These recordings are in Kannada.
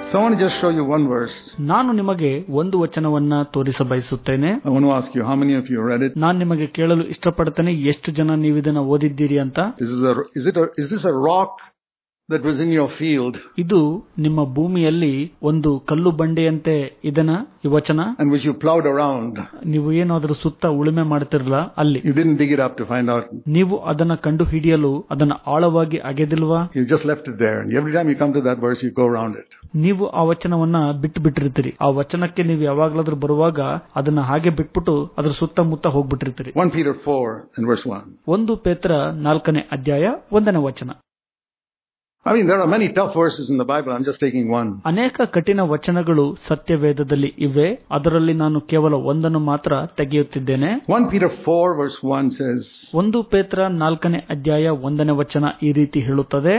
So I want to just show you one verse. ನಾನು ನಿಮಗೆ ಒಂದು ವಚನವನ್ನ ತೋರಿಸಬಯಸುತ್ತೇನೆ. I want to ask you, how many of you read it? ನಾನು ನಿಮಗೆ ಕೇಳಲು ಇಷ್ಟಪಡುತ್ತೇನೆ, ಎಷ್ಟು ಜನ ನೀವು ಇದನ್ನ ಓದಿದ್ದೀರಿ ಅಂತ. Is this a rock that was in your field? ಇದು ನಿಮ್ಮ ಭೂಮಿಯಲ್ಲಿ ಒಂದು ಕಲ್ಲು ಬಂಡೆಯಂತೆ ಇದನ್ನ ಈ ವಚನ. And which you plowed around. ನೀವು ಏನಾದರೂ ಸುತ್ತ ಉಳುಮೆ ಮಾಡ್ತಿರಲ್ಲ ಅಲ್ಲಿ. You didn't dig it up to find out. ನೀವು ಅದನ್ನ ಕಂಡು ಹಿಡಿಯಲು ಅದನ್ನ ಆಳವಾಗಿ ಅಗೆದಿಲ್ವಾ? You just left it there. And every time you come to that verse, you go around it. ನೀವು ಆ ವಚನವನ್ನ ಬಿಟ್ಟಿರ್ತೀರಿ. ಆ ವಚನಕ್ಕೆ ನೀವು ಯಾವಾಗ್ಲಾದ್ರೂ ಬರುವಾಗ ಅದನ್ನ ಹಾಗೆ ಬಿಟ್ಬಿಟ್ಟು ಅದ್ರ ಸುತ್ತಮುತ್ತ ಹೋಗ್ಬಿಟ್ಟಿರ್ತೀರಿ. 1 Peter 4 and verse 1. 1 ಪೇತ್ರ 4ನೇ ಅಧ್ಯಾಯ 1ನೇ ವಚನ. I mean, there are many tough verses in the Bible. I'm just taking one. ಅನೇಕ ಕಠಿಣ ವಚನಗಳು ಸತ್ಯವೇದದಲ್ಲಿ ಇವೆ, ಅದರಲ್ಲಿ ನಾನು ಕೇವಲ ಒಂದನ್ನು ಮಾತ್ರ ತೆಗೆಯುತ್ತಿದ್ದೇನೆ. 1 Peter 4 verse 1 says, 1 ಪೇತ್ರ 4ನೇ ಅಧ್ಯಾಯ 1ನೇ ವಚನ ಈ ರೀತಿ ಹೇಳುತ್ತದೆ.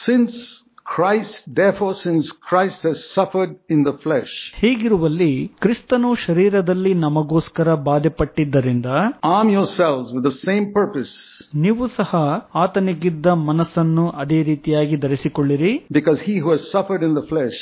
Since Christ has suffered in the flesh. ಹೀಗಿರುವಲ್ಲಿ ಕ್ರಿಸ್ತನು ಶರೀರದಲ್ಲಿ ನಮಗೋಸ್ಕರ ಬಾಧೆಪಟ್ಟಿದ್ದರಿಂದ arm yourselves with the same purpose. ನೀವು ಸಹ ಆತನಿಗಿದ್ದ ಮನಸ್ಸನ್ನು ಅದೇ ರೀತಿಯಾಗಿ ಧರಿಸಿಕೊಳ್ಳಿರಿ. Because he who has suffered in the flesh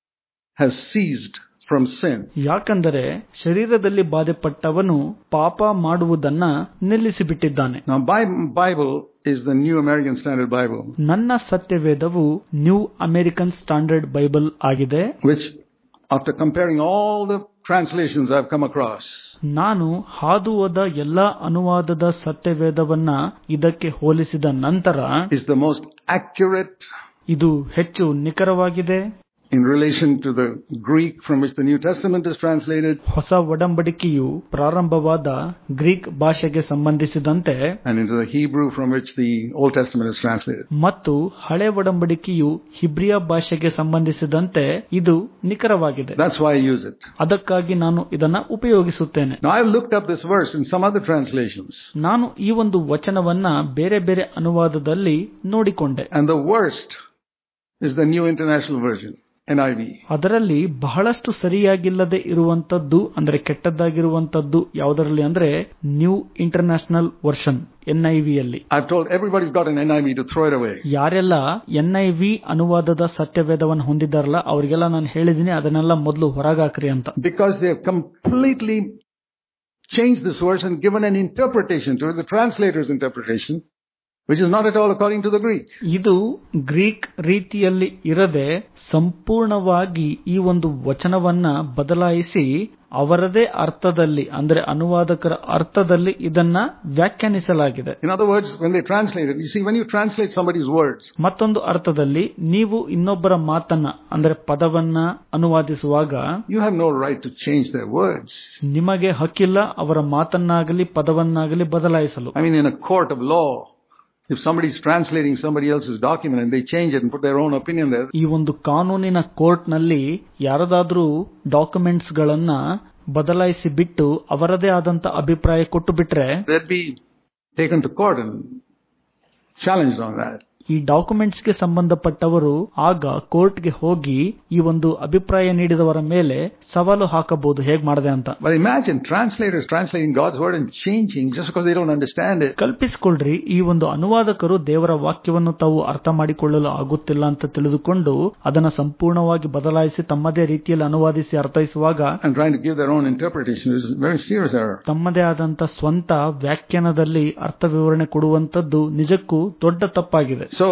has ceased from sin. ಯಾಕಂದರೆ ಶರೀರದಲ್ಲಿ ಬಾಧೆಪಟ್ಟವನು ಪಾಪ ಮಾಡುವುದನ್ನ ನಿಲ್ಲಿಸಿಬಿಟ್ಟಿದ್ದಾನೆ. Now Bible is the New American Standard Bible. ನನ್ನ ಸತ್ಯವೇದವು ನ್ಯೂ ಅಮೆರಿಕನ್ ಸ್ಟ್ಯಾಂಡರ್ಡ್ ಬೈಬಲ್ ಆಗಿದೆ. Which, after comparing all the translations I've come across, ನಾನು ಹಾದು ಹೋದ ಎಲ್ಲಾ ಅನುವಾದದ ಸತ್ಯವೇದವನ್ನ ಇದಕ್ಕೆ ಹೋಲಿಸಿದ ನಂತರ is the most accurate. ಇದು ಹೆಚ್ಚು ನಿಖರವಾಗಿದೆ. In relation to the Greek from which the New Testament is translated, ಹೊಸ ಒಡಂಬಡಿಕೆಯು ಪ್ರಾರಂಭವಾದ ಗ್ರೀಕ್ ಭಾಷೆಗೆ ಸಂಬಂಧಿಸಿದಂತೆ, and into the Hebrew from which the Old Testament is translated, ಮತ್ತು ಹಳೆ ಒಡಂಬಡಿಕೆಯು ಹಿಬ್ರಿಯ ಭಾಷೆಗೆ ಸಂಬಂಧಿಸಿದಂತೆ ಇದು ನಿಖರವಾಗಿದೆ. That's why I use it. ಅದಕ್ಕಾಗಿ ನಾನು ಇದನ್ನ ಉಪಯೋಗಿಸುತ್ತೇನೆ. Now I've looked up this verse in some other translations. ನಾನು ಈ ಒಂದು ವಚನವನ್ನ ಬೇರೆ ಬೇರೆ ಅನುವಾದದಲ್ಲಿ ನೋಡಿಕೊಂಡೆ. And the worst is the New International Version. NIV. ಅದರಲ್ಲಿ ಬಹಳಷ್ಟು ಸರಿಯಾಗಿಲ್ಲದೆ ಇರುವಂತದ್ದು ಅಂದ್ರೆ ಕೆಟ್ಟದ್ದಾಗಿರುವಂತದ್ದು ಯಾವುದರಲ್ಲಿ ಅಂದ್ರೆ ನ್ಯೂ ಇಂಟರ್ನ್ಯಾಷನಲ್ ವರ್ಷನ್ NIV ಯಲ್ಲಿ. I've told everybody's got an NIV to throw it away. ಯಾರೆಲ್ಲ NIV ಅನುವಾದದ ಸತ್ಯವೇದವನ್ನು ಹೊಂದಿದ್ದಾರಲ್ಲ ಅವರಿಗೆಲ್ಲ ನಾನು ಹೇಳಿದೀನಿ ಅದನ್ನೆಲ್ಲ ಮೊದಲು ಹೊರಗಾಕ್ರಿ ಅಂತ. Because they have completely changed this verse and given an interpretation to it, the translator's interpretation, which is not at all according to the Greek. ಇದು ಗ್ರೀಕ್ ರೀತಿಯಲ್ಲಿ ಇರದೆ ಸಂಪೂರ್ಣವಾಗಿ ಈ ಒಂದು ವಚನವನ್ನ ಬದಲಾಯಿಸಿ ಅವರದೇ ಅರ್ಥದಲ್ಲಿ ಅಂದ್ರೆ ಅನುವಾದಕರ ಅರ್ಥದಲ್ಲಿ ಇದನ್ನ ವ್ಯಾಖ್ಯಾನಿಸಲಾಗಿದೆ. In other words, when they translate it, you see, when you translate somebody's words, ಮತ್ತೊಂದು ಅರ್ಥದಲ್ಲಿ ನೀವು ಇನ್ನೊಬ್ಬರ ಮಾತನ್ನ ಅಂದ್ರೆ ಪದವನ್ನ ಅನುವಾದಿಸುವಾಗ you have no right to change their words. ನಿಮಗೆ ಹಕ್ಕಿಲ್ಲ ಅವರ ಮಾತನ್ನಾಗಲಿ ಪದವನ್ನಾಗಲಿ ಬದಲಾಯಿಸಲು. I mean, in a court of law, if somebody is translating somebody else's document and they change it and put their own opinion there, ಈ ಒಂದು ಕಾನೂನಿನ ಕೋರ್ಟ್ ನಲ್ಲಿ ಯಾರದಾದ್ರೂ ಡಾಕ್ಯುಮೆಂಟ್ಸ್ ಗಳನ್ನ ಬದಲಾಯಿಸಿ ಬಿಟ್ಟು ಅವರದೇ ಆದಂತ ಅಭಿಪ್ರಾಯ ಕೊಟ್ಟು ಬಿಟ್ರೆ they'd be taken to court and challenged on that. ಈ ಡಾಕ್ಯುಮೆಂಟ್ಸ್ ಗೆ ಸಂಬಂಧಪಟ್ಟವರು ಆಗ ಕೋರ್ಟ್ಗೆ ಹೋಗಿ ಈ ಒಂದು ಅಭಿಪ್ರಾಯ ನೀಡಿದವರ ಮೇಲೆ ಸವಾಲು ಹಾಕಬಹುದು ಹೇಗೆ ಮಾಡಿದೆ ಅಂತ. But imagine translators translating God's word and changing just because they don't understand it. ಕಲ್ಪಿಸಿಕೊಳ್ಳ್ರಿ, ಈ ಒಂದು ಅನುವಾದಕರು ದೇವರ ವಾಕ್ಯವನ್ನು ತಾವು ಅರ್ಥ ಮಾಡಿಕೊಳ್ಳಲು ಆಗುತ್ತಿಲ್ಲ ಅಂತ ತಿಳಿದುಕೊಂಡು ಅದನ್ನ ಸಂಪೂರ್ಣವಾಗಿ ಬದಲಾಯಿಸಿ ತಮ್ಮದೇ ರೀತಿಯಲ್ಲಿ ಅನುವಾದಿಸಿ ಅರ್ಥೈಸುವಾಗ and trying to give their own interpretation is a very serious error. ತಮ್ಮದೇ ಆದಂತ ಸ್ವಂತ ವ್ಯಾಖ್ಯಾನದಲ್ಲಿ ಅರ್ಥ ವಿವರಣೆ ಕೊಡುವಂತದ್ದು ನಿಜಕ್ಕೂ ದೊಡ್ಡ ತಪ್ಪಾಗಿದೆ. So,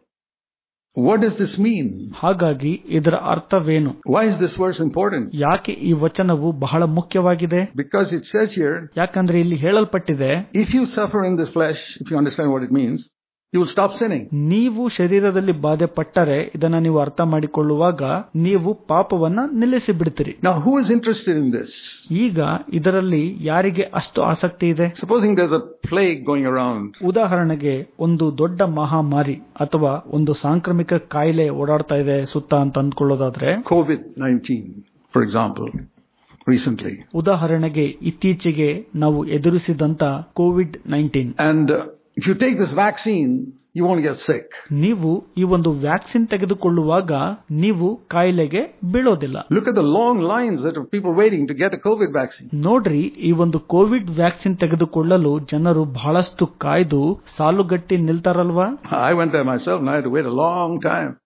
what does this mean? ಹಾಗಾಗಿ ಇದರ ಅರ್ಥವೇನು? Why is this verse important? ಯಾಕೆ ಈ ವಚನವು ಬಹಳ ಮುಖ್ಯವಾಗಿದೆ? Because it says here, ಯಾಕಂದ್ರೆ ಇಲ್ಲಿ ಹೇಳಲ್ಪಟ್ಟಿದೆ, if you suffer in this flesh, if you understand what it means, you will stop sinning. ನೀವು ಶರೀರದಲ್ಲಿ ಬಾಧೆ ಪಟ್ಟರೆ ಇದನ್ನ ನೀವು ಅರ್ಥ ಮಾಡಿಕೊಳ್ಳುವಾಗ ನೀವು ಪಾಪವನ್ನ ನಿಲ್ಲಿಸಿ ಬಿಡ್ತೀರಿ. Now, who is interested in this? ಈಗ ಇದರಲ್ಲಿ ಯಾರಿಗೆ ಅಷ್ಟು ಆಸಕ್ತಿ ಇದೆ? Supposing there's a plague going around. ಉದಾಹರಣೆಗೆ ಒಂದು ದೊಡ್ಡ ಮಹಾಮಾರಿ ಅಥವಾ ಒಂದು ಸಾಂಕ್ರಾಮಿಕ ಕಾಯಿಲೆ ಓಡಾಡ್ತಾ ಇದೆ ಸುತ್ತ ಅಂತ ಅಂದ್ಕೊಳ್ಳೋದಾದ್ರೆ, COVID-19, for example, recently. ಉದಾಹರಣೆಗೆ ಇತ್ತೀಚೆಗೆ ನಾವು ಎದುರಿಸಿದಂತ COVID-19. And if you take this vaccine, you won't get sick. ನೀವು ಈ ಒಂದು ವ್ಯಾಕ್ಸಿನ್ ತೆಗೆದುಕೊಳ್ಳುವಾಗ ನೀವು ಕಾಯಿಲೆಗೆ ಬೀಳೋದಿಲ್ಲ. Look at the long lines that of people waiting to get a COVID vaccine. ನೋಡ್ರಿ, ಈ ಒಂದು ಕೋವಿಡ್ ವ್ಯಾಕ್ಸಿನ್ ತೆಗೆದುಕೊಳ್ಳಲು ಜನರು ಬಹಳಷ್ಟು ಕಾಯ್ದು ಸಾಲುಗಟ್ಟಿ ನಿಲ್ತಾರಲ್ವಾ? I went there myself and I had to wait a long time.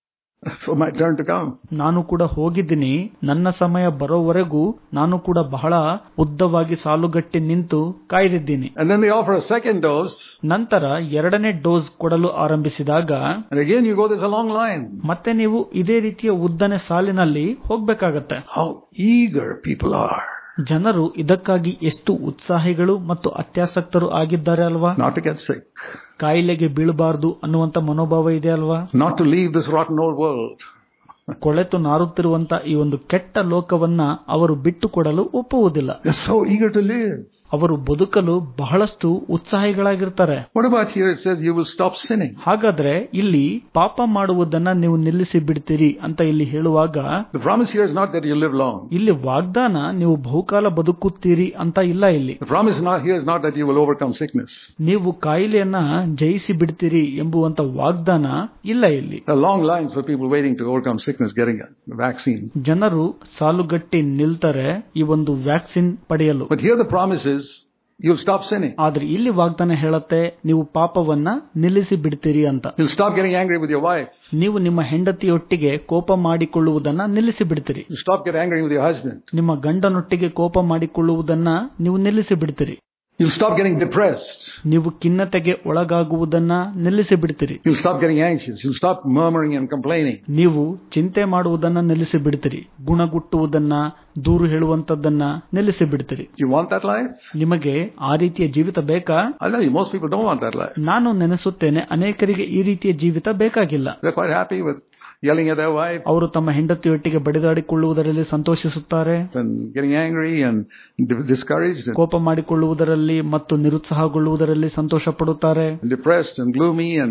for my turn to come. ನಾನು ಕೂಡ ಹೋಗಿದ್ದೀನಿ, ನನ್ನ ಸಮಯ ಬರೋವರೆಗೂ ನಾನು ಕೂಡ ಬಹಳ ಉದ್ದವಾಗಿ ಸಾಲುಗಟ್ಟಿ ನಿಂತು ಕಾಯ್ದಿದ್ದೀನಿ. And then they offer a second dose. ನಂತರ ಎರಡನೇ ಡೋಸ್ ಕೊಡಲು ಆರಂಭಿಸಿದಾಗ And again you go, there's a long line. ಮತ್ತೆ ನೀವು ಇದೇ ರೀತಿಯ ಉದ್ದನೆ ಸಾಲಿನಲ್ಲಿ ಹೋಗ್ಬೇಕಾಗತ್ತೆ. How eager people are. ಜನರು ಇದಕ್ಕಾಗಿ ಎಷ್ಟು ಉತ್ಸಾಹಿಗಳು ಮತ್ತು ಅತ್ಯಾಸಕ್ತರು ಆಗಿದ್ದಾರೆ ಅಲ್ವಾ. Not to get sick. ಕಾಯಿಲೆಗೆ ಬೀಳಬಾರದು ಅನ್ನುವಂತ ಮನೋಭಾವ ಇದೆ ಅಲ್ವಾ. Not to leave this rotten old world. ಕೊಳೆತು ನಾರುತ್ತಿರುವಂತ ಈ ಒಂದು ಕೆಟ್ಟ ಲೋಕವನ್ನ ಅವರು ಬಿಟ್ಟು ಕೊಡಲು ಒಪ್ಪುವುದಿಲ್ಲ. They're so eager to live. ಅವರು ಬದುಕಲು ಬಹಳಷ್ಟು ಉತ್ಸಾಹಿಗಳಾಗಿರ್ತಾರೆ. What about here? It says you will stop sinning. ಹಾಗಾದ್ರೆ ಇಲ್ಲಿ ಪಾಪ ಮಾಡುವುದನ್ನ ನೀವು ನಿಲ್ಲಿಸಿ ಬಿಡ್ತೀರಿ ಅಂತ ಇಲ್ಲಿ ಹೇಳುವಾಗ The promise here is not that you live long. ಇಲ್ಲಿ ವಾಗ್ದಾನ ನೀವು ಬಹುಕಾಲ ಬದುಕುತ್ತೀರಿ ಅಂತ ಇಲ್ಲ. ಇಲ್ಲಿ The promise here is not that you will overcome sickness. ನೀವು ಕಾಯಿಲೆಯನ್ನ ಜಯಿಸಿ ಬಿಡ್ತೀರಿ ಎಂಬುವಂತ ವಾಗ್ದಾನ ಇಲ್ಲ. ಇಲ್ಲಿ There are long lines for people waiting to overcome sickness, getting a vaccine. ಜನರು ಸಾಲುಗಟ್ಟಿ ನಿಲ್ತಾರೆ ಈ ಒಂದು ವ್ಯಾಕ್ಸಿನ್ ಪಡೆಯಲು. But here the promise is you'll stop sinning. ಆದ್ರೆ ಇಲ್ಲಿ ವಾಗ್ದಾನ ಹೇಳುತ್ತೆ ನೀವು ಪಾಪವನ್ನ ನಿಲ್ಲಿಸಿ ಬಿಡ್ತೀರಿ ಅಂತ. You'll stop getting angry with your wife. ನೀವು ನಿಮ್ಮ ಹೆಂಡತಿಯೊಟ್ಟಿಗೆ ಕೋಪ ಮಾಡಿಕೊಳ್ಳುವುದನ್ನ ನಿಲ್ಲಿಸಿ ಬಿಡ್ತೀರಿ. You'll stop getting angry with your husband. ನಿಮ್ಮ ಗಂಡನೊಟ್ಟಿಗೆ ಕೋಪ ಮಾಡಿಕೊಳ್ಳುವುದನ್ನ ನೀವು ನಿಲ್ಲಿಸಿ ಬಿಡ್ತೀರಿ. You'll stop getting depressed. ನೀವು ಖಿನ್ನತೆಗೆ ಒಳಗಾಗುವುದನ್ನ ನಿಲ್ಲಿಸಿ ಬಿಡ್ತೀರಿ. You'll stop getting anxious. You'll stop murmuring and complaining. ನೀವು ಚಿಂತೆ ಮಾಡುವುದನ್ನ ನಿಲ್ಲಿಸಿ ಬಿಡ್ತೀರಿ. ಗುಣಗುಟ್ಟುವುದನ್ನ, ದೂರು ಹೇಳುವಂತದ್ದನ್ನ ನಿಲ್ಲಿಸಿ ಬಿಡ್ತೀರಿ. You want that life? ನಿಮಗೆ ಆ ರೀತಿಯ ಜೀವಿತ ಬೇಕಾ? I tell you, most people don't want that life. ನಾನು ನೆನೆಸುತ್ತೇನೆ ಅನೇಕರಿಗೆ ಈ ರೀತಿಯ ಜೀವಿತ ಬೇಕಾಗಿಲ್ಲ. They're quite happy with yelling at their wife. ಅವರು ತಮ್ಮ ಹೆಂಡತಿಯೊಟ್ಟಿಗೆ ಬಡಿದಾಡಿಕೊಳ್ಳುವುದರಲ್ಲಿ ಸಂತೋಷಿಸುತ್ತಾರೆ. And getting angry and discouraged. ಕೋಪ ಮಾಡಿಕೊಳ್ಳುವುದರಲ್ಲಿ ಮತ್ತು ನಿರುತ್ಸಾಹಗೊಳ್ಳುವುದರಲ್ಲಿ ಸಂತೋಷ ಪಡುತ್ತಾರೆ. Depressed and gloomy and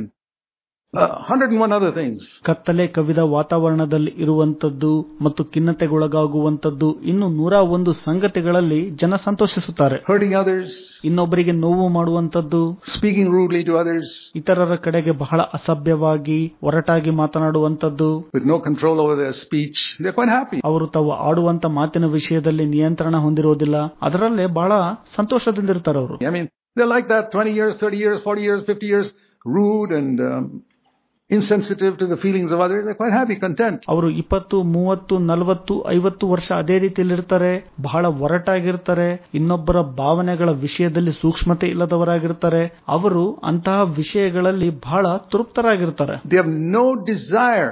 101 other things. ಕತ್ತಲೆ ಕವಿದ ವಾತಾವರಣದಲ್ಲಿ ಇರುವಂತದ್ದು ಮತ್ತು ಖಿನ್ನತೆಗೊಳಗಾಗುವಂತದ್ದು ಇನ್ನು 101 ಸಂಗತಿಗಳಲ್ಲಿ ಜನ ಸಂತೋಷಿಸುತ್ತಾರೆ. Hurting others. ಇನ್ನೊಬ್ಬರಿಗೆ ನೋವು ಮಾಡುವಂತದ್ದು. Speaking rudely to others. ಇತರರ ಕಡೆಗೆ ಬಹಳ ಅಸಭ್ಯವಾಗಿ ಒರಟಾಗಿ ಮಾತನಾಡುವಂತದ್ದು. With no control over their speech. They're quite happy. ಅವರು ತಾವು ಆಡುವಂತ ಮಾತಿನ ವಿಷಯದಲ್ಲಿ ನಿಯಂತ್ರಣ ಹೊಂದಿರೋದಿಲ್ಲ. ಅದರಲ್ಲೇ ಬಹಳ ಸಂತೋಷದಿಂದಿರ್ತಾರೆ ಅವರು. I mean, they're like that 20 years, 30 years, 40 years, 50 years, rude and insensitive to the feelings of others. They're quite happy, content. ಅವರು 20, 30, 40, 50 ವರ್ಷ ಅದೇ ರೀತಿಯಲ್ಲಿರ್ತಾರೆ. ಬಹಳ ಒರಟಾಗಿರ್ತಾರೆ. ಇನ್ನೊಬ್ಬರ ಭಾವನೆಗಳ ವಿಷಯದಲ್ಲಿ ಸೂಕ್ಷ್ಮತೆ ಇಲ್ಲದವರಾಗಿರ್ತಾರೆ. ಅವರು ಅಂತಹ ವಿಷಯಗಳಲ್ಲಿ ಬಹಳ ತೃಪ್ತರಾಗಿರ್ತಾರೆ. They have no desire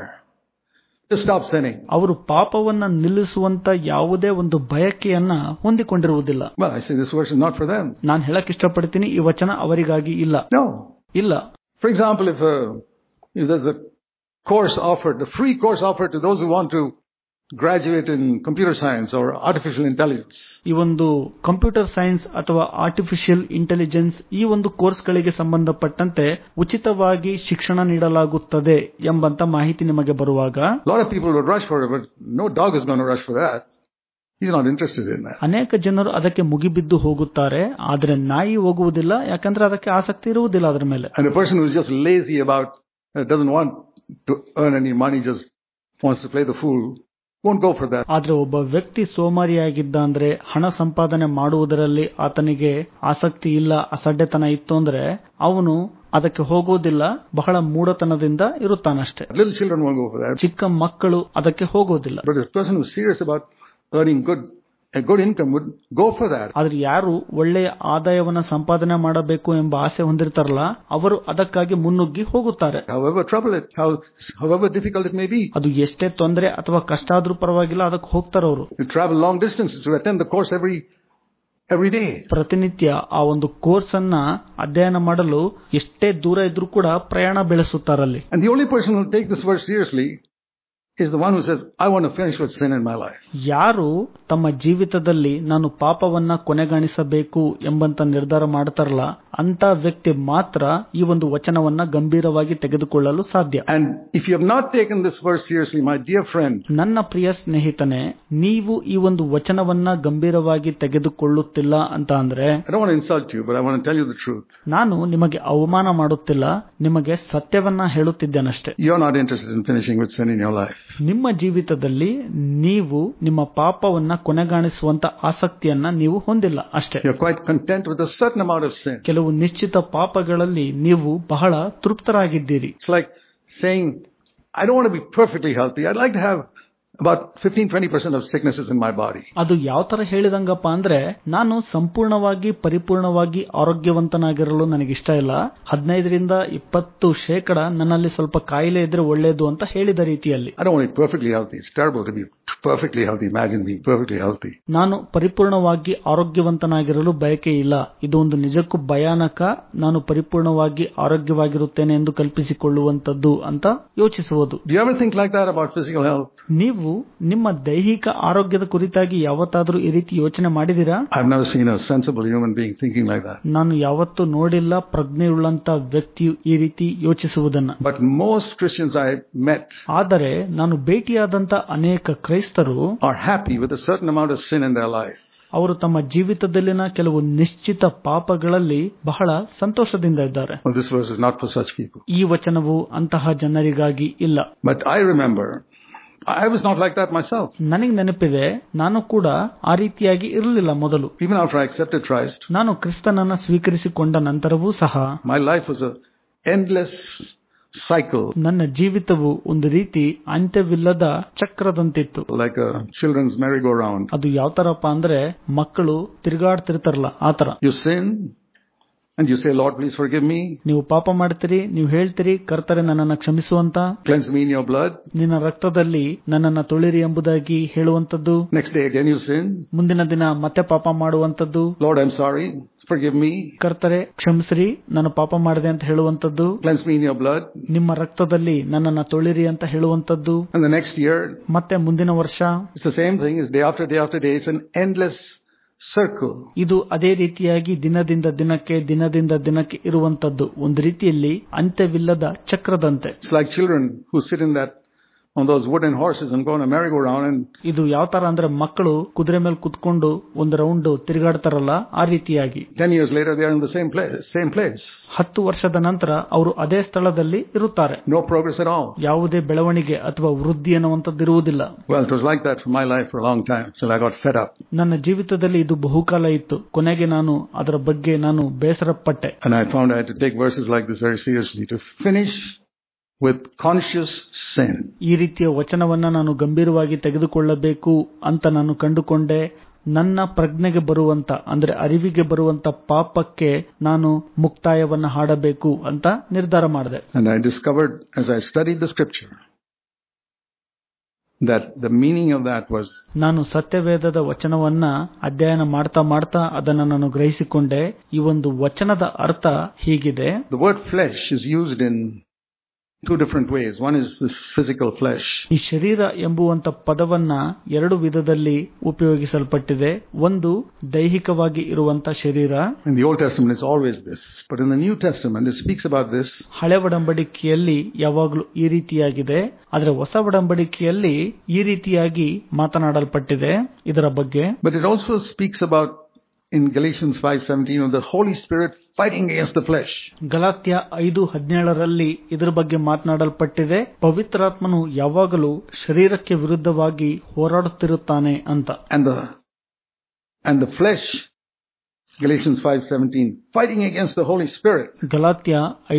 to stop sinning. ಅವರು ಪಾಪವನ್ನ ನಿಲ್ಲಿಸುವಂತ ಯಾವುದೇ ಒಂದು ಬಯಕೆಯನ್ನ ಹೊಂದಿಕೊಂಡಿರುವುದಿಲ್ಲ. Well, I say this verse is not for them. ನಾನು ಹೇಳಕ್ ಇಷ್ಟಪಡ್ತೀನಿ, ಈ ವಚನ ಅವರಿಗಾಗಿ ಇಲ್ಲ. No. ಇಲ್ಲ. For example, if there's a course offered, a free course offered to those who want to graduate in computer science or artificial intelligence. ಈ ಒಂದು ಕಂಪ್ಯೂಟರ್ ಸೈನ್ಸ್ ಅಥವಾ ಆರ್ಟಿಫಿಷಿಯಲ್ ಇಂಟೆಲಿಜೆನ್ಸ್ ಈ ಒಂದು ಕೋರ್ಸ್ಗಳಿಗೆ ಸಂಬಂಧಪಟ್ಟಂತೆ ಉಚಿತವಾಗಿ ಶಿಕ್ಷಣ ನೀಡಲಾಗುತ್ತದೆ ಎಂಬಂತ ಮಾಹಿತಿ ನಿಮಗೆ ಬರುವಾಗ A lot of people would rush for it, but no dog is going to rush for that. He's not interested in that. ಅನೇಕ ಜನರು ಅದಕ್ಕೆ ಮುಗಿಬಿದ್ದು ಹೋಗುತ್ತಾರೆ, ಆದರೆ ನಾಯಿ ಹೋಗುವುದಿಲ್ಲ, ಯಾಕಂದ್ರೆ ಅದಕ್ಕೆ ಆಸಕ್ತಿ ಇರುವುದಿಲ್ಲ ಅದರ ಮೇಲೆ. And a person who's just lazy about, doesn't want to earn any money, just wants to play the fool, won't go for that. ಆದ್ರೆ ಒಬ್ಬ ವ್ಯಕ್ತಿ ಸೋಮಾರಿಯಾಗಿದ್ದ ಅಂದ್ರೆ, ಹಣ ಸಂಪಾದನೆ ಮಾಡುವುದರಲ್ಲಿ ಆತನಿಗೆ ಆಸಕ್ತಿ ಇಲ್ಲ, ಅಸಡ್ಡೆತನ ಇತ್ತು ಅಂದ್ರೆ ಅವನು ಅದಕ್ಕೆ ಹೋಗೋದಿಲ್ಲ, ಬಹಳ ಮೂಢತನದಿಂದ ಇರುತ್ತಾನಷ್ಟೇ. Little children won't go for that. ಚಿಕ್ಕ ಮಕ್ಕಳು ಅದಕ್ಕೆ ಹೋಗೋದಿಲ್ಲ. But a person who's serious about earning a good income would go for that. ಆದ್ರೆ ಯಾರು ಒಳ್ಳೆಯ ಆದಾಯವನ್ನ ಸಂಪಾದನೆ ಮಾಡಬೇಕು ಎಂಬ ಆಸೆ ಹೊಂದಿರ್ತಾರಲ್ಲ, ಅವರು ಅದಕ್ಕಾಗಿ ಮುನ್ನುಗ್ಗಿ ಹೋಗುತ್ತಾರೆ. However difficult it may be. ಅದು ಎಷ್ಟೇ ತೊಂದರೆ ಅಥವಾ ಕಷ್ಟ ಆದ್ರೂ ಪರವಾಗಿಲ್ಲ, ಅದಕ್ಕೆ ಹೋಗ್ತಾರೆ ಅವರು. You travel long distances to attend the course every day. ಪ್ರತಿನಿತ್ಯ ಆ ಒಂದು ಕೋರ್ಸ್ ಅನ್ನ ಅಧ್ಯಯನ ಮಾಡಲು ಎಷ್ಟೇ ದೂರ ಇದ್ರೂ ಕೂಡ ಪ್ರಯಾಣ ಬೆಳೆಸುತ್ತಾರಲ್ಲಿ. And the only person who will take this verse seriously is the one who says, I want to finish with sin in my life. ಯಾರು ತಮ್ಮ ಜೀವಿತದಲ್ಲಿ ನಾನು ಪಾಪವನ್ನ ಕೊನೆಗಾಣಿಸಬೇಕು ಎಂಬಂತ ನಿರ್ಧಾರ ಮಾಡ್ತಾರಲ್ಲ, ಅಂತ ವ್ಯಕ್ತಿ ಮಾತ್ರ ಈ ಒಂದು ವಚನವನ್ನ ಗಂಭೀರವಾಗಿ ತೆಗೆದುಕೊಳ್ಳಲು ಸಾಧ್ಯ. And if you have not taken this verse seriously, my dear friend, ನನ್ನ ಪ್ರಿಯ ಸ್ನೇಹಿತನೇ, ನೀವು ಈ ಒಂದು ವಚನವನ್ನ ಗಂಭೀರವಾಗಿ ತೆಗೆದುಕೊಳ್ಳುತ್ತಿಲ್ಲ ಅಂತ ಅಂದ್ರೆ, I don't want to insult you, but I want to tell you the truth. ನಾನು ನಿಮಗೆ ಅವಮಾನ ಮಾಡುತ್ತಿಲ್ಲ, ನಿಮಗೆ ಸತ್ಯವನ್ನ ಹೇಳುತ್ತಿದ್ದೇನಷ್ಟೇ. You're not interested in finishing with sin in your life. ನಿಮ್ಮ ಜೀವಿತದಲ್ಲಿ ನೀವು ನಿಮ್ಮ ಪಾಪವನ್ನ ಕೊನೆಗಾಣಿಸುವಂತ ಆಸಕ್ತಿಯನ್ನ ನೀವು ಹೊಂದಿಲ್ಲ ಅಷ್ಟೇ. You're quite content with a certain amount of sin. ಕೆಲವು ನಿಶ್ಚಿತ ಪಾಪಗಳಲ್ಲಿ ನೀವು ಬಹಳ ತೃಪ್ತರಾಗಿದ್ದೀರಿ. It's like saying I don't want to be perfectly healthy. I'd like to have about 15-20% of sicknesses in my body. ಅದು ಯಾವ ತರ ಹೇಳಿದಂಗಪ್ಪ ಅಂದ್ರೆ, ನಾನು ಸಂಪೂರ್ಣವಾಗಿ ಪರಿಪೂರ್ಣವಾಗಿ ಆರೋಗ್ಯವಂತನಾಗಿರಲು ನನಗಿಷ್ಟ ಇಲ್ಲ, 15-20% ನನ್ನಲ್ಲಿ ಸ್ವಲ್ಪ ಕಾಯಿಲೆ ಇದ್ರೆ ಒಳ್ಳೇದು ಅಂತ ಹೇಳಿದ ರೀತಿಯಲ್ಲಿ. I don't want to be perfectly healthy. It's terrible to be perfectly healthy. Imagine being perfectly healthy. ನಾನು ಪರಿಪೂರ್ಣವಾಗಿ ಆರೋಗ್ಯವಂತನಾಗಿರಲು ಬಯಕೆ ಇಲ್ಲ, ಇದು ಒಂದು ನಿಜಕ್ಕೂ ಭಯಾನಕ, ನಾನು ಪರಿಪೂರ್ಣವಾಗಿ ಆರೋಗ್ಯವಾಗಿರುತ್ತೇನೆ ಎಂದು ಕಲ್ಪಿಸಿಕೊಳ್ಳುವಂತದ್ದು ಅಂತ ಯೋಚಿಸುವುದು. Do you ever think like that about physical health? ನೀವು ನಿಮ್ಮ ದೈಹಿಕ ಆರೋಗ್ಯದ ಕುರಿತಾಗಿ ಯಾವತ್ತಾದ್ರೂ ಈ ರೀತಿ ಯೋಚನೆ ಮಾಡಿದಿರಾ? I've never seen a sensible human being thinking like that. ನಾನು ಯಾವತ್ತೂ ನೋಡಿಲ್ಲ ಪ್ರಜ್ಞೆಯುಳ್ಳಂತ ವ್ಯಕ್ತಿಯು ಈ ರೀತಿ ಯೋಚಿಸುವುದನ್ನ. But most Christians I met ಆದರೆ ನಾನು ಭೇಟಿಯಾದಂತ ಅನೇಕ ಕ್ರೈಸ್ತರು are happy with a certain amount of sin in their life. ಅವರು ತಮ್ಮ ಜೀವಿತದಲ್ಲಿನ ಕೆಲವು ನಿಶ್ಚಿತ ಪಾಪಗಳಲ್ಲಿ ಬಹಳ ಸಂತೋಷದಿಂದ ಇದ್ದಾರೆ. Well, this verse is not for such people. ಈ ವಚನವು ಅಂತಹ ಜನರಿಗಾಗಿ ಇಲ್ಲ. But I remember I was not like that myself. ನನಗೆ ನೆನಪಿದೆ, ನಾನು ಕೂಡ ಆ ರೀತಿಯಾಗಿ ಇರಲಿಲ್ಲ ಮೊದಲು. Even after I accepted Christ, ನಾನು ಕ್ರಿಸ್ತನನ್ನ ಸ್ವೀಕರಿಸಿಕೊಂಡ ನಂತರವೂ ಸಹ my life was an endless cycle. ನನ್ನ ಜೀವಿತವು ಒಂದು ರೀತಿ ಅಂತ್ಯವಿಲ್ಲದ ಚಕ್ರದಂತಿತ್ತು. Like a children's merry-go-round. ಅದು ಯಾವ ತರಪ್ಪ ಅಂದ್ರೆ, ಮಕ್ಕಳು ತಿರುಗಾಡ್ತಿರ್ತಾರಲ್ಲ ಆ ತರ. You sin and you say, Lord, please forgive me. ನೀವು ಪಾಪ ಮಾಡ್ತೀರಿ, ನೀವು ಹೇಳ್ತೀರಿ, ಕರ್ತರೆ ನನ್ನನ್ನು ಕ್ಷಮಿಸುವಂತ, Cleanse me in your blood. ನಿನ್ನ ರಕ್ತದಲ್ಲಿ ನನ್ನನ್ನು ತೊಳಿರಿ ಎಂಬುದಾಗಿ ಹೇಳುವಂತದ್ದು. Next day again you sin. ಮುಂದಿನ ದಿನ ಮತ್ತೆ ಪಾಪ ಮಾಡುವಂತದ್ದು. Lord, I'm sorry. Forgive me. ಕರ್ತರೆ ಕ್ಷಮಿಸ್ರಿ, ನಾನು ಪಾಪ ಮಾಡಿದೆ ಅಂತ ಹೇಳುವಂತದ್ದು. Cleanse me in your blood. ನಿಮ್ಮ ರಕ್ತದಲ್ಲಿ ನನ್ನನ್ನು ತೊಳಿರಿ ಅಂತ ಹೇಳುವಂತದ್ದು. And the next year, ಮತ್ತೆ ಮುಂದಿನ ವರ್ಷ it's the same thing. It's day after day after day. It's an endless circle. ಇದು ಅದೇ ರೀತಿಯಾಗಿ ದಿನದಿಂದ ದಿನಕ್ಕೆ ಇರುವಂತದ್ದು, ಒಂದು ರೀತಿಯಲ್ಲಿ ಅಂತ್ಯವಿಲ್ಲದ ಚಕ್ರದಂತೆ. It's like children who sit in that on those wooden horses and go on a merry-go-round. And ಇದು ಯಾವ ತರ ಅಂದ್ರೆ, ಮಕ್ಕಳು ಕುದುರೆ ಮೇಲೆ ಕುತ್ಕೊಂಡು ಒಂದು ರೌಂಡ್ ತಿರುಗಾಡ್ತಾರಲ್ಲ ಆ ರೀತಿಯಾಗಿ. 10 years later they are in the same place. 10 ವರ್ಷದ ನಂತರ ಅವರು ಅದೇ ಸ್ಥಳದಲ್ಲಿ ಇರುತ್ತಾರೆ. No progress at all. ಯಾವುದೇ ಬೆಳವಣಿಗೆ ಅಥವಾ ವೃದ್ಧಿ ಅನ್ನುವಂಥದ್ದು ಇರುವುದಿಲ್ಲ. Well, it was like that for my life for a long time till I got fed up. ನನ್ನ ಜೀವಿತದಲ್ಲಿ ಇದು ಬಹುಕಾಲ ಇತ್ತು, ಕೊನೆಗೆ ನಾನು ಅದರ ಬಗ್ಗೆ ಬೇಸರಪಟ್ಟೆ. And I found I had to take verses like this very seriously to finish with conscious sin. ಈ ರೀತಿಯ ವಚನವನ್ನ ನಾನು ಗಂಭೀರವಾಗಿ ತೆಗೆದುಕೊಳ್ಳಬೇಕು ಅಂತ ನಾನು ಕಂಡುಕೊಂಡೆ. ನನ್ನ ಪ್ರಜ್ಞೆಗೆ ಬರುವಂತ ಅಂದ್ರೆ ಅರಿವಿಗೆ ಬರುವಂತ ಪಾಪಕ್ಕೆ ನಾನು ಮುಕ್ತಾಯವನ್ನ ಹಾಡಬೇಕು ಅಂತ ನಿರ್ಧಾರ ಮಾಡಿದೆ. And I discovered as I studied the scripture that the meaning of that was, ನಾನು ಸತ್ಯವೇದದ ವಚನವನ್ನ ಅಧ್ಯಯನ ಮಾಡ್ತಾ ಅದನ್ನ ನಾನು ಗ್ರಹಿಸಿಕೊಂಡೆ. ಈ ಒಂದು ವಚನದ ಅರ್ಥ ಹೀಗಿದೆ. The word flesh is used in two different ways. One is this physical flesh. ಈ ಶರೀರ ಎಂಬುವಂತ ಪದವನ್ನ ಎರಡು ವಿಧದಲ್ಲಿ ಉಪಯೋಗಿಸಲ್ಪಟ್ಟಿದೆ. ಒಂದು ದೈಹಿಕವಾಗಿ ಇರುವಂತ ಶರೀರ. In the Old Testament it's always this, but in the New Testament it speaks about this. ಹಳೆ ಒಡಂಬಡಿಕೆಯಲ್ಲಿ ಯಾವಾಗಲೂ ಈ ರೀತಿಯಾಗಿದೆ, ಆದರೆ ಹೊಸ ಒಡಂಬಡಿಕೆಯಲ್ಲಿ ಈ ರೀತಿಯಾಗಿ ಮಾತನಾಡಲ್ಪಟ್ಟಿದೆ ಇದರ ಬಗ್ಗೆ. But it also speaks about in Galatians 5:17 of the Holy Spirit fighting against the flesh. Galatia 5:17 ಇದರ ಬಗ್ಗೆ ಮಾತನಾಡಲ್ಪಟ್ಟಿದೆ, ಪವಿತ್ರಾತ್ಮನು ಯಾವಾಗಲೂ ಶರೀರಕ್ಕೆ ವಿರುದ್ಧವಾಗಿ ಹೋರಾಡುತ್ತಿರುತ್ತಾನೆ ಅಂತ. And the flesh, Galatians 5:17, fighting against the Holy Spirit. Galatia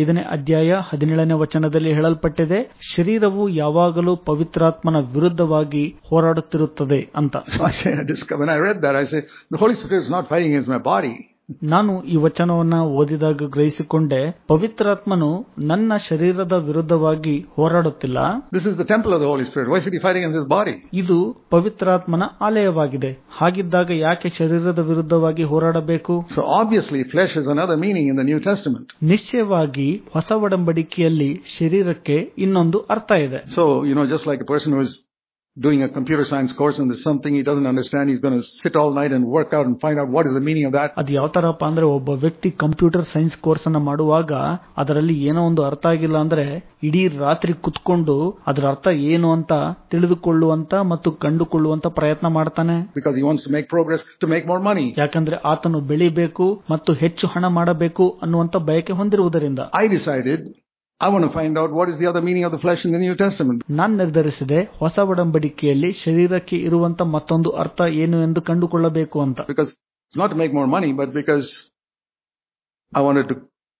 5:17 ಹೇಳಲ್ಪಟ್ಟಿದೆ, ಶರೀರವು ಯಾವಾಗಲೂ ಪವಿತ್ರಾತ್ಮನ ವಿರುದ್ಧವಾಗಿ ಹೋರಾಡುತ್ತಿರುತ್ತದೆ ಅಂತ. So when I read that, I say, the Holy Spirit is not fighting against my body. ನಾನು ಈ ವಚನವನ್ನ ಓದಿದಾಗ ಗ್ರಹಿಸಿಕೊಂಡೆ, ಪವಿತ್ರಾತ್ಮನು ನನ್ನ ಶರೀರದ ವಿರುದ್ಧವಾಗಿ ಹೋರಾಡುತ್ತಿಲ್ಲ. This is the temple of the Holy Spirit. Why should he fight against his body? ಇದು ಪವಿತ್ರಾತ್ಮನ ಆಲಯವಾಗಿದೆ, ಹಾಗಿದ್ದಾಗ ಯಾಕೆ ಶರೀರದ ವಿರುದ್ಧವಾಗಿ ಹೋರಾಡಬೇಕು? So obviously flesh has another meaning in the New Testament. ನಿಶ್ಚಯವಾಗಿ ಹೊಸ ಒಡಂಬಡಿಕೆಯಲ್ಲಿ ಶರೀರಕ್ಕೆ ಇನ್ನೊಂದು ಅರ್ಥ ಇದೆ. So, just like a person who is doing a computer science course and there's something he doesn't understand, he's going to sit all night and work out and find out what is the meaning of that. ಅದು ಯಾವ ತರಪ್ಪ ಅಂದ್ರೆ, ಒಬ್ಬ ವ್ಯಕ್ತಿ ಕಂಪ್ಯೂಟರ್ ಸೈನ್ಸ್ ಕೋರ್ಸ್ ಅನ್ನ ಮಾಡುವಾಗ ಅದರಲ್ಲಿ ಏನೋ ಒಂದು ಅರ್ಥ ಆಗಿಲ್ಲ ಅಂದ್ರೆ ಇಡೀ ರಾತ್ರಿ ಕುತ್ಕೊಂಡು ಅದರ ಅರ್ಥ ಏನು ಅಂತ ತಿಳಿದುಕೊಳ್ಳುವಂತ ಮತ್ತು ಕಂಡುಕೊಳ್ಳುವಂತ ಪ್ರಯತ್ನ ಮಾಡ್ತಾನೆ. Because he wants to make progress to make more money. ಯಾಕಂದ್ರೆ ಆತನು ಬೆಳಿಬೇಕು ಮತ್ತು ಹೆಚ್ಚು ಹಣ ಮಾಡಬೇಕು ಅನ್ನುವಂತ ಬಯಕೆ ಹೊಂದಿರುವುದರಿಂದ. I decided I want to find out what is the other meaning of the flesh in the New Testament. ನಾನು ನಿರ್ಧರಿಸಿದೆ, ಹೊಸ ಒಡಂಬಡಿಕೆಯಲ್ಲಿ ಶರೀರಕ್ಕೆ ಇರುವಂತ ಮತ್ತೊಂದು ಅರ್ಥ ಏನು ಎಂದು ಕಂಡುಕೊಳ್ಳಬೇಕು ಅಂತ. Because it's not to make more money, but because I wanted to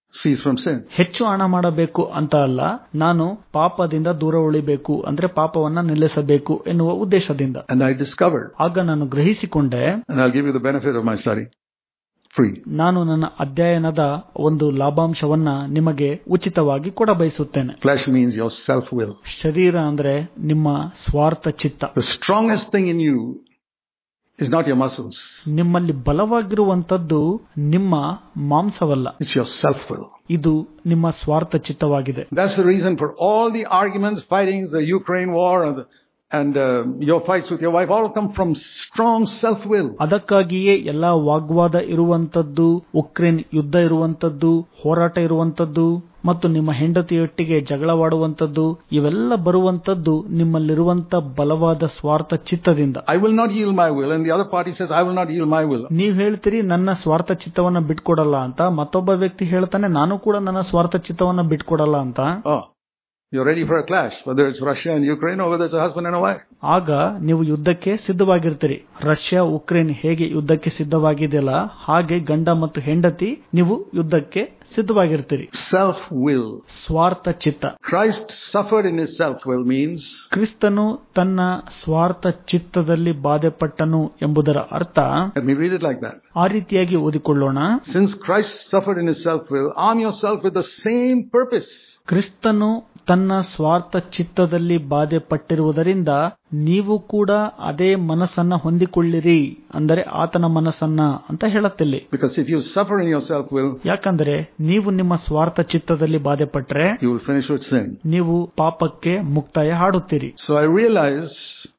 cease from sin. ಹೆಚ್ಚು ಹಣ ಮಾಡಬೇಕು ಅಂತ ಅಲ್ಲ, ನಾನು ಪಾಪದಿಂದ ದೂರ ಉಳಿಬೇಕು ಅಂದ್ರೆ ಪಾಪವನ್ನ ನಿಲ್ಲಿಸಬೇಕು ಎನ್ನುವ ಉದ್ದೇಶದಿಂದ. And I discovered. ಆಗ ನಾನು ಗ್ರಹಿಸಿಕೊಂಡೆ. And I'll give you the benefit of my study. Free. ನಾನು ನನ್ನ ಅಧ್ಯಯನದ ಒಂದು ಲಾಭಾಂಶವನ್ನ ನಿಮಗೆ ಉಚಿತವಾಗಿ ಕೊಡಬಯಸುತ್ತೇನೆ. Flesh means your self-will. ಶರೀರ ಅಂದ್ರೆ ನಿಮ್ಮ ಸ್ವಾರ್ಥ ಚಿತ್ತ. The strongest thing in you is not your muscles. ನಿಮ್ಮಲ್ಲಿ ಬಲವಾಗಿರುವಂತದ್ದು ನಿಮ್ಮ ಮಾಂಸವಲ್ಲ. It's your self-will. ಇದು ನಿಮ್ಮ ಸ್ವಾರ್ಥ ಚಿತ್ತವಾಗಿದೆ. That's the reason for all the arguments, fighting the Ukraine war and your fights with your wife all come from strong self-will. ಅದಕ್ಕಾಗಿಯೇ ಎಲ್ಲಾ ವಾಗ್ವಾದ ಇರುವಂತದ್ದು, ಉಕ್ರೇನ್ ಯುದ್ಧ ಇರುವಂತದ್ದು, ಹೋರಾಟ ಇರುವಂತದ್ದು ಮತ್ತು ನಿಮ್ಮ ಹೆಂಡತಿಯೊಟ್ಟಿಗೆ ಜಗಳವಾಡುವಂತದ್ದು, ಇವೆಲ್ಲ ಬರುವಂತದ್ದು ನಿಮ್ಮಲ್ಲಿರುವಂತ ಬಲವಾದ ಸ್ವಾರ್ಥ ಚಿತ್ತದಿಂದ. I will not yield my will, and the other party says I will not yield my will. ನೀವು ಹೇಳ್ತೀರಿ ನನ್ನ ಸ್ವಾರ್ಥ ಚಿತ್ತವನ್ನ ಬಿಟ್ಕೊಡಲ್ಲ ಅಂತ, ಮತ್ತೊಬ್ಬ ವ್ಯಕ್ತಿ ಹೇಳ್ತಾನೆ ನಾನು ಕೂಡ ನನ್ನ ಸ್ವಾರ್ಥ ಚಿತ್ತವನ್ನ ಬಿಟ್ಕೊಡಲ್ಲ ಅಂತ. You're ready for a clash, whether it's Russia and Ukraine or whether it's a husband and a wife. ಆಗ ನೀವು ಯುದ್ಧಕ್ಕೆ ಸಿದ್ಧವಾಗಿರ್ತೀರಿ. ರಷ್ಯಾ ಉಕ್ರೇನ್ ಹೇಗೆ ಯುದ್ಧಕ್ಕೆ ಸಿದ್ಧವಾಗಿದೆಯಲ್ಲ ಹಾಗೆ ಗಂಡ ಮತ್ತು ಹೆಂಡತಿ ನೀವು ಯುದ್ಧಕ್ಕೆ ಸಿದ್ಧವಾಗಿರ್ತೀರಿ. Self-will. ಸ್ವಾರ್ಥ ಚಿತ್ತ. Christ suffered in his self-will means ಕ್ರಿಸ್ತನು ತನ್ನ ಸ್ವಾರ್ಥ ಚಿತ್ತದಲ್ಲಿ ಬಾಧೆಪಟ್ಟನು ಎಂಬುದರ ಅರ್ಥ. Let me read it like that. ಆ ರೀತಿಯಾಗಿ ಓದಿಕೊಳ್ಳೋಣ. Since Christ suffered in his self-will, arm yourself with the same purpose. ಕ್ರಿಸ್ತನು ತನ್ನ ಸ್ವಾರ್ಥ ಚಿತ್ತದಲ್ಲಿ ಬಾಧೆಪಟ್ಟಿರುವುದರಿಂದ ನೀವು ಕೂಡ ಅದೇ ಮನಸ್ಸನ್ನ ಹೊಂದಿಕೊಳ್ಳಿರಿ, ಅಂದರೆ ಆತನ ಮನಸ್ಸನ್ನ ಅಂತ ಹೇಳುತ್ತಿಲ್ಲ. Because if you suffer in your self-will, ಯಾಕಂದ್ರೆ ನೀವು ನಿಮ್ಮ ಸ್ವಾರ್ಥ ಚಿತ್ತದಲ್ಲಿ ಬಾಧೆಪಟ್ಟರೆ you will finish with sin. ನೀವು ಪಾಪಕ್ಕೆ ಮುಕ್ತಾಯ ಹಾಡುತ್ತೀರಿ. So I realize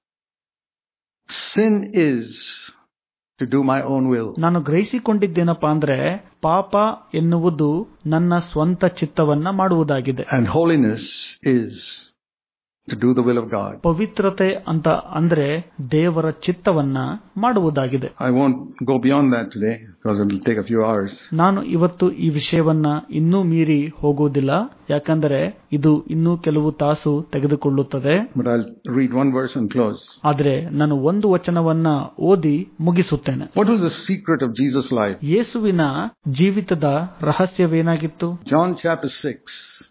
sin is to do my own will. ನಾನು ಗ್ರಹಿಸಿಕೊಂಡಿದ್ದೇನಪ್ಪ ಅಂದ್ರೆ ಪಾಪ ಎನ್ನುವುದು ನನ್ನ ಸ್ವಂತ ಚಿತ್ತವನ್ನ ಮಾಡುವುದಾಗಿದೆ. And holiness is to do the will of God. ಪವಿತ್ರತೆ ಅಂತ ಅಂದ್ರೆ ದೇವರ ಚಿತ್ತವನ್ನ ಮಾಡುವುದಾಗಿದೆ. I won't go beyond that today because it will take a few hours. ನಾನು ಇವತ್ತು ಈ ವಿಷಯವನ್ನ ಇನ್ನೂ ಮೀರಿ ಹೋಗುವುದಿಲ್ಲ, ಯಾಕಂದರೆ ಇದು ಇನ್ನೂ ಕೆಲವು ತಾಸು ತೆಗೆದುಕೊಳ್ಳುತ್ತದೆ. But I'll read one verse and close. ಆದರೆ ನಾನು ಒಂದು ವಚನವನ್ನ ಓದಿ ಮುಗಿಸುತ್ತೇನೆ. What was the secret of Jesus' life? ಯೇಸುವಿನ ಜೀವಿತದ ರಹಸ್ಯವೇನಾಗಿತ್ತು? John chapter 6.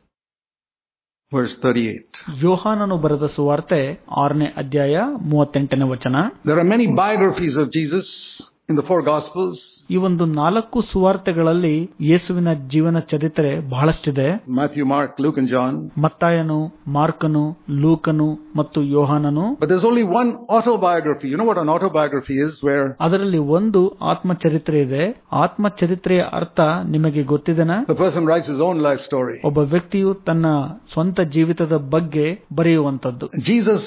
Verse 38. ಯೋಹಾನನು ಬರೆದ ಸುವಾರ್ತೆ 6ನೇ ಅಧ್ಯಾಯ 38ನೇ ವಚನ. There are many biographies of Jesus in the four Gospels. ಈ ಒಂದು 4 ಸುವಾರ್ತೆಗಳಲ್ಲಿ ಯೇಸುವಿನ ಜೀವನ ಚರಿತ್ರೆ ಬಹಳಷ್ಟಿದೆ. Matthew, Mark, Luke and John. ಮತ್ತಾಯನು, ಮಾರ್ಕನು, ಲೂಕನು ಮತ್ತು ಯೋಹಾನನು. But there's only one autobiography. You know what an autobiography is? Where ಅದರಲ್ಲಿ ಒಂದು ಆತ್ಮಚರಿತ್ರೆ ಇದೆ. ಆತ್ಮಚರಿತ್ರೆಯ ಅರ್ಥ ನಿಮಗೆ ಗೊತ್ತಿದೆನಾ? the person writes his own life story. ಒಬ್ಬ ವ್ಯಕ್ತಿಯು ತನ್ನ ಸ್ವಂತ ಜೀವಿತದ ಬಗ್ಗೆ ಬರೆಯುವಂತದ್ದು. Jesus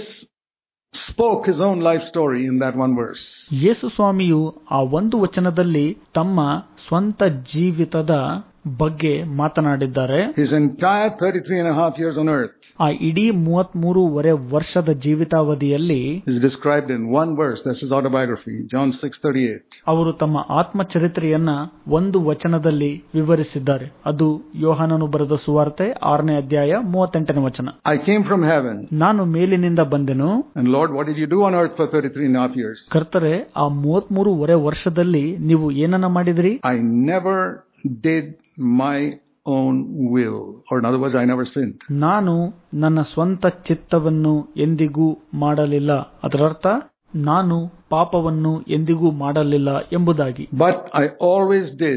spoke his own life story in that one verse. ಯೇಸು ಸ್ವಾಮಿಯು ಆ ಒಂದು ವಚನದಲ್ಲಿ ತಮ್ಮ ಸ್ವಂತ ಜೀವಿತದ ಬಗ್ಗೆ ಮಾತನಾಡಿದ್ದಾರೆ. His entire 33 and a half years on earth ಆ ಇಡೀ 33.5 ವರ್ಷದ ಜೀವಿತಾವಧಿಯಲ್ಲಿ is described in one verse. That's his autobiography, John 6:38. ಅವರು ತಮ್ಮ ಆತ್ಮಚರಿತ್ರೆಯನ್ನ ಒಂದು ವಚನದಲ್ಲಿ ವಿವರಿಸಿದ್ದಾರೆ. ಅದು ಯೋಹಾನನು ಬರೆದ ಸುವಾರ್ತೆ 6ನೇ ಅಧ್ಯಾಯ 38ನೇ ವಚನ. I came from heaven. ನಾನು ಮೇಲಿನಿಂದ ಬಂದೆನು. And Lord, what did you do on earth for 33 and a half years? ಕರ್ತರೇ, ಆ 33.5 ವರ್ಷದಲ್ಲಿ ನೀವು ಏನನ್ನ ಮಾಡಿದ್ರಿ? I never did my own will, or in other words, I never sinned. ನಾನು ನನ್ನ ಸ್ವಂತ ಚಿತ್ತವನ್ನು ಎಂದಿಗೂ ಮಾಡಲಿಲ್ಲ. ಅದರರ್ಥ ನಾನು ಪಾಪವನ್ನು ಎಂದಿಗೂ ಮಾಡಲಿಲ್ಲ ಎಂಬುದಾಗಿ. But I always did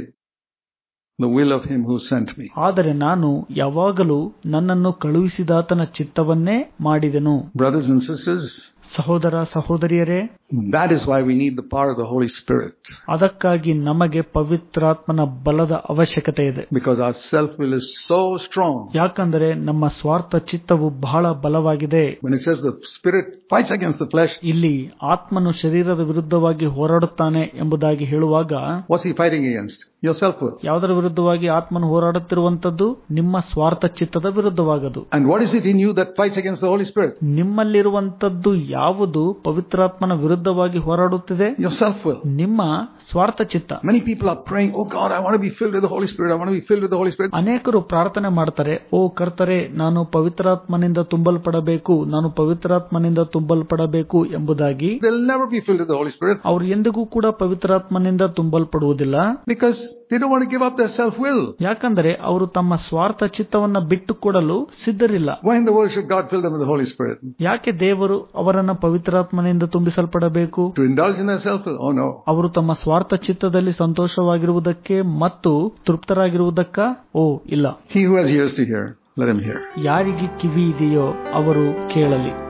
the will of him who sent me. ಆದರೆ ನಾನು ಯಾವಾಗಲೂ ನನ್ನನ್ನು ಕಳುಹಿಸಿದಾತನ ಚಿತ್ತವನ್ನೇ ಮಾಡಿದೆನು. Brothers and sisters, ಸಹೋದರ ಸಹೋದರಿಯರೇ, that is why we need the power of the Holy Spirit. ಅದಕ್ಕಾಗಿ ನಮಗೆ ಪವಿತ್ರಾತ್ಮನ ಬಲದ ಅವಶ್ಯಕತೆ ಇದೆ. Because our self-will is so strong. ಯಾಕಂದರೆ ನಮ್ಮ ಸ್ವಾರ್ಥ ಚಿತ್ತವು ಬಹಳ ಬಲವಾಗಿದೆ. When it says the spirit fights against the flesh, ಇಲ್ಲಿ ಆತ್ಮನು ಶರೀರದ ವಿರುದ್ಧವಾಗಿ ಹೋರಾಡುತ್ತಾನೆ ಎಂಬುದಾಗಿ ಹೇಳುವಾಗ what's he fighting against? Your self-will. ಯಾವುದರ ವಿರುದ್ಧವಾಗಿ ಆತ್ಮನು ಹೋರಾಡುತ್ತಿರುವಂತದ್ದು? ನಿಮ್ಮ ಸ್ವಾರ್ಥ ಚಿತ್ತದ ವಿರುದ್ಧವಾಗದು. And what is it in you that fights against the Holy Spirit? ನಿಮ್ಮಲ್ಲಿರುವಂತದ್ದು ಯಾವುದು ಪವಿತ್ರಾತ್ಮನ ವಿರುದ್ಧವಾಗಿ ಹೋರಾಡುತ್ತಿದೆ? Your self-will. ನಿಮ್ಮ ಸ್ವಾರ್ಥ ಚಿತ್ತ. Many people are praying, oh God, I want to be filled with the Holy Spirit. I want to be filled with the Holy Spirit. ಅನೇಕರು ಪ್ರಾರ್ಥನೆ ಮಾಡ್ತಾರೆ, ಓ ಕರ್ತರೇ, ನಾನು ಪವಿತ್ರಾತ್ಮನಿಂದ ತುಂಬಲ್ಪಡಬೇಕು, ನಾನು ಪವಿತ್ರಾತ್ಮನಿಂದ ತುಂಬಲ್ಪಡಬೇಕು ಎಂಬುದಾಗಿ. They'll never be filled with the Holy Spirit. ಅವರು ಎಂದಿಗೂ ಕೂಡ ಪವಿತ್ರಾತ್ಮನಿಂದ ತುಂಬಲ್ಪಡುವುದಿಲ್ಲ. Because they don't want to give up their self-will. ಯಾಕಂದರೆ ಅವರು ತಮ್ಮ ಸ್ವಾರ್ಥ ಚಿತ್ತವನ್ನ ಬಿಟ್ಟು ಕೊಡಲು ಸಿದ್ಧರಿಲ್ಲ. Why in the world should God fill them with the Holy Spirit? ಯಾಕೆ ದೇವರು ಅವರನ್ನ ಪವಿತ್ರಾತ್ಮನಿಂದ ತುಂಬಿಸಲ್ಪಡಬೇಕು? To indulge in their self-will? Oh no. ಅವರು ತಮ್ಮ ಸ್ವಾರ್ಥ ಚಿತ್ತದಲ್ಲಿ ಸಂತೋಷವಾಗಿರುವುದಕ್ಕೆ ಮತ್ತು ತೃಪ್ತರಾಗಿರುವುದಕ್ಕ? ಓ ಇಲ್ಲ. He who has ears to hear, let him hear. ಯಾರಿಗೆ ಕಿವಿ ಇದೆಯೋ ಅವರು ಕೇಳಲಿ.